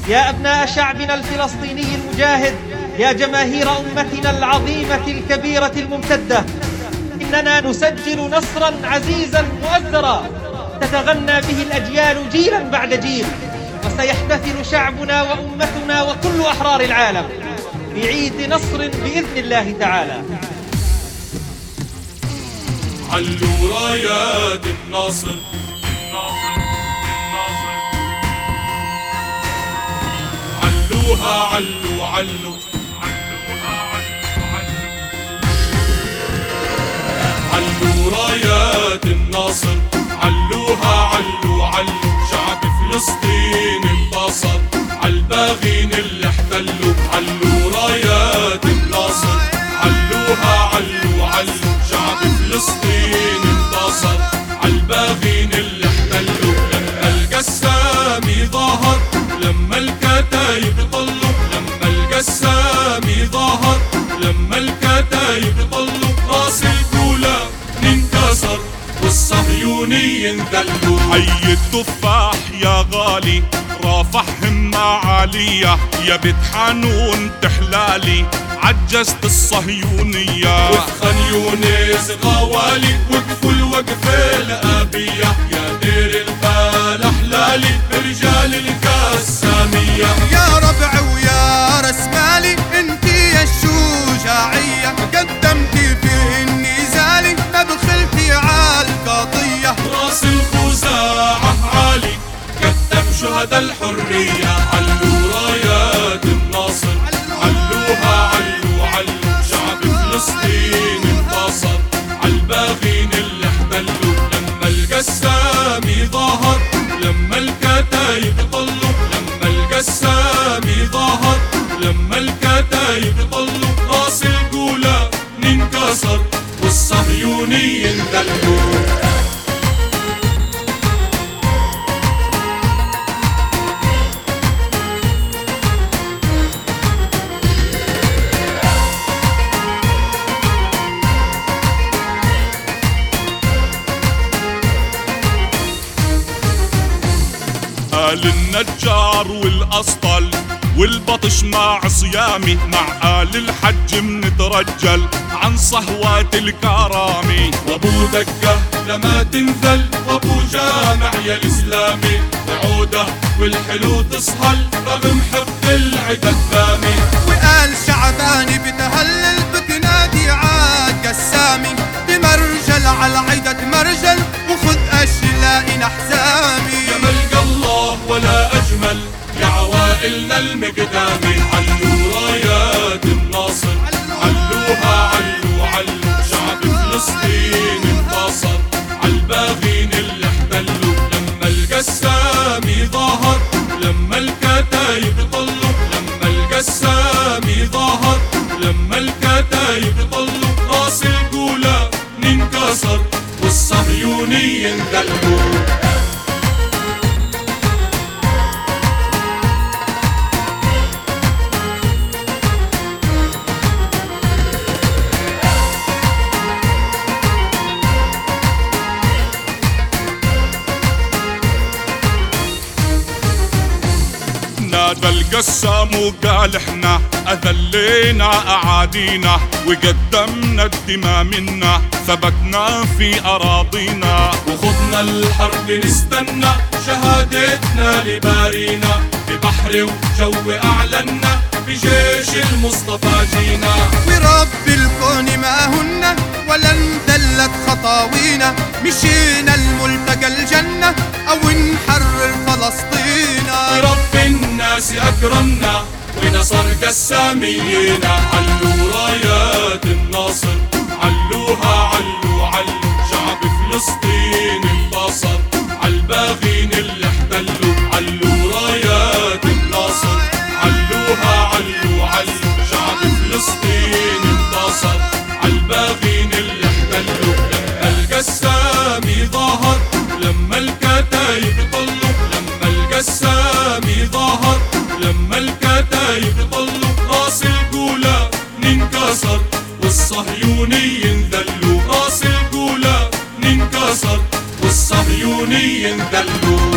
يا أبناء شعبنا الفلسطيني المجاهد، يا جماهير أمتنا العظيمة الكبيرة الممتدة، إننا نسجل نصرا عزيزا مؤثرا تتغنى به الأجيال جيلا بعد جيل، وسيحتفل شعبنا وأمتنا وكل أحرار العالم بعيد نصر بإذن الله تعالى. علوا رايات النصر، علوها علوا علوا، علوا رايات النصر، علوها علوا علوا. شعب فلسطين انتصر عالباغين اللي احتلوا. علوا رايات النصر، علوها علوا علوا. شعب فلسطين انتصر عالباغين اللي احتلوا. لما القسامي ظهر، لما الكتايب طلوا، لما القسامي ظهر، لما الكتايب طلوا. راس الكولا انكسر والصهيوني انذلوا. حي التفاح يا غالي، رافح همة عالية، يا بيت حنون تحلالي عجزت الصهيونية. وخان يونس غوالي وقفوا الوقفة الآبية. يا دير البال أحلالي رجال القسامية. يا ربع ويا رسمالي انتي يا الشجاعية، قدمتي في النزال ما بخلتي عالقضية. راس الخزاعة عالي كتب شهداء الحرية. علوا رايات النصر، علوها علوا علوا. شعب فلسطين انتصر عالباغين اللي احتلوا. لما القسامي ظهر، لما الكتايب طلوا، لما القسامي ظهر، لما الكتايب طلوا. راس القولا انكسر والصهيوني انذلوا. آل النجار والأسطل والبطش مع صيامي، مع آل الحج منترجل عن صهوات الكرامي. وابو دقة لما تنزل، وابو جامع يا الإسلامي. بعوده والحلو تصهل رغم حب العدا الثامي. وقال شعباني بتهلل بتنادي عاد قسامي. بمرجل على عيدة مرجل وخذ أشلاء أحزامي. يا ملقى الله ولا أجمل يا عوائلنا المقدامي. علوا رايات النصر، علوها علوا علوا. شعب فلسطين انتصر عالباغين اللي احتلوا. لما القسامي ظهر، لما الكتايب طلوا، لما القسامي ظهر، لما الكتايب طلوا. راس القولا انكسر والصهيوني انذلوا. نادى القسام وقال احنا اذلينا اعادينا، وقدمنا الدماء منا ثبتنا في اراضينا. وخضنا الحرب نستنى شهادتنا لبارينا. ببحر وجو اعلنا بجيش المصطفى جينا. ورب الكون ما هن ولن دلت خطاوينا. مشينا الملتقى الجنة أو نحرر فلسطين. ورب الناس أكرمنا ونصر قسامينا. علوا رايات النصر، علوها علوا علوا. شعب فلسطين انتصر عالباغين اللي احتلوا. علوا رايات النصر، علوها علوا علوا. شعب فلسطين انتصر عالباغين اللي احتلوا. لما القسامي ظهر، لما الكتايب طلوا، لما القسامي ظهر، لما الكتايب طلوا. راس القولا انكسر والصهيوني انذلوا. راس القولا انكسر والصهيوني انذلوا.